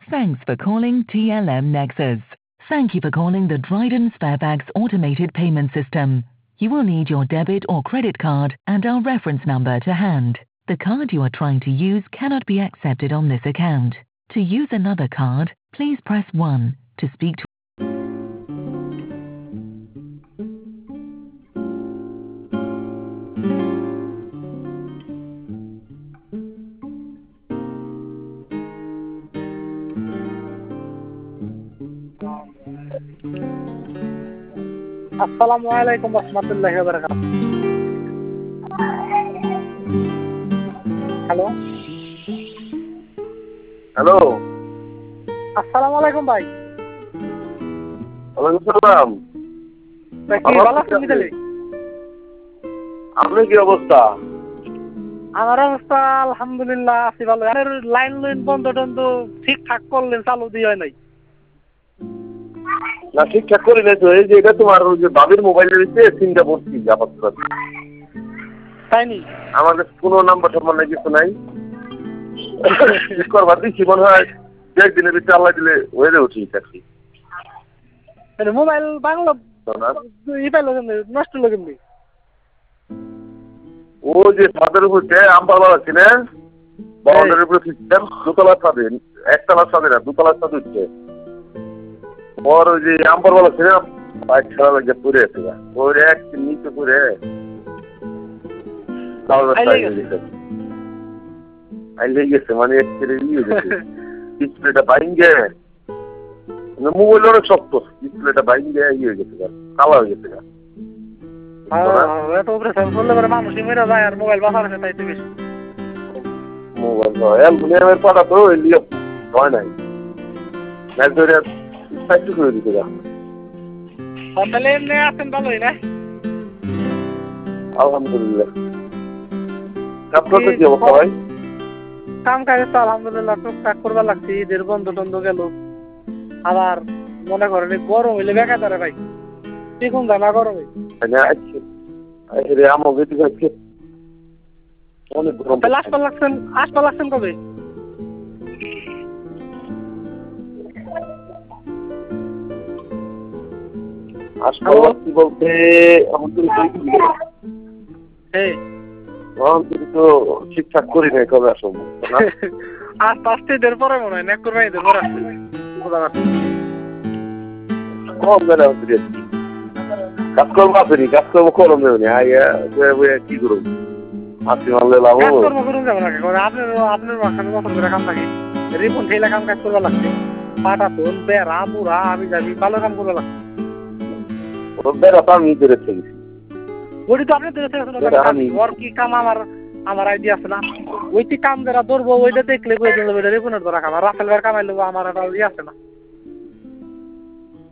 Thanks for calling TLM Nexus. Thank you for calling the Dryden Sparebags automated payment system. You will need your debit or credit card and our reference number to hand. The card you are trying to use cannot be accepted on this account. To use another card, please press 1 to speak to আসসালামু আলাইকুম রহমতুল্লাহি ওয়া বারাকাতুহু। Hello hello, আসসালামু আলাইকুম ভাই। ওয়ালাইকুম সালাম। ভাই কি ভালো আছেন মিতালি? আপনার কি অবস্থা? আমার অবস্থা আলহামদুলিল্লাহ আছি ভালো। আর লাইন বন্ধ টন্ধ ঠিকঠাক করলেন, চালু দিয়ে হয় নাই। না ঠিকঠাক করে নাই তো। এই যে এটা তোমার ওই যে বাবির মোবাইলের ভিতরে সিমটা ভর্তি আপাতত। তাই নি? আমার কাছে কোনো নাম্বার টাম্বার নাই, কিছু নাই। ঠিক করবার দিচ্ছি মনে হয় একদিনের ভিতরে আল্লাহ দিলে হয়ে যাবে ঠিক আছে। মোবাইল বাংলা ই পাইলো কেমনি, নষ্ট হলো কেমনি? ও যে ছাদের উপর আমপালা আছে না, বাউন্ডারির উপরে সিস্টেম দোতলার ছাদে, একতলার ছাদে না দুতলার ছাদে উঠছে। ওর ওই যে আমপারওয়ালা ছিল বাইক ছাড়া লাগে পড়ে আছে, ওর এক নিচে পড়ে আইলে গেছে, মানে ডিসপ্লেটা বাইঙ্গে, মোবাইল অনেক শক্ত, ডিসপ্লেটা বাইঙ্গে ইয়ে হয়ে গেছে, কালা হয়ে গেছে। মোবাইল অ্যালুমিনিয়ামের পাটা তো হয় নাই, করে দিতে। আলহামদুলিল্লাহ। আপনার কি অবস্থা ভাই? কাম কাজ তো আলহামদুলিল্লাহ টুকটাক করবার লাগছে। ঈদের বন্ধ টন্ধ গেল, আবার মনে করেন গরম হইলে বেকার ধরে ভাই, দেখুন জানা গরম আসপা লাগছেন কবে? বলতে আমাদের তো ঠিকঠাক করি নাই, কবে আসবো আজ 5 ঈদের পরে মনে হয়, নেকুর ভাই ঈদের পরে আসছে। কম বেলা হচ্ছে কাজকর্ম আসেনি, কাজকর্ম করম যাবে কি করুন আসি মানলে লাভ কাজকর্ম করুন যাবো নাকি? আপনার মাঝখানে মতন করে কাম থাকে, রিপন খেলে কাম কাজ করবা লাগছে, পাটা তোল বেড়া বুড়া আমি যাবি ভালো কাম করবা লাগছে। বেড়া তো আমি ধরে গেছি, ওটি তো আপনি ওর কি কাম আমার আইডিয়া আছে না, ওইটি কাম যারা ধরবো ওইটা দেখলে রিপনের ধরা খাবার রাফেল কামাই লোক আমার একটা ইয়ে আছে না।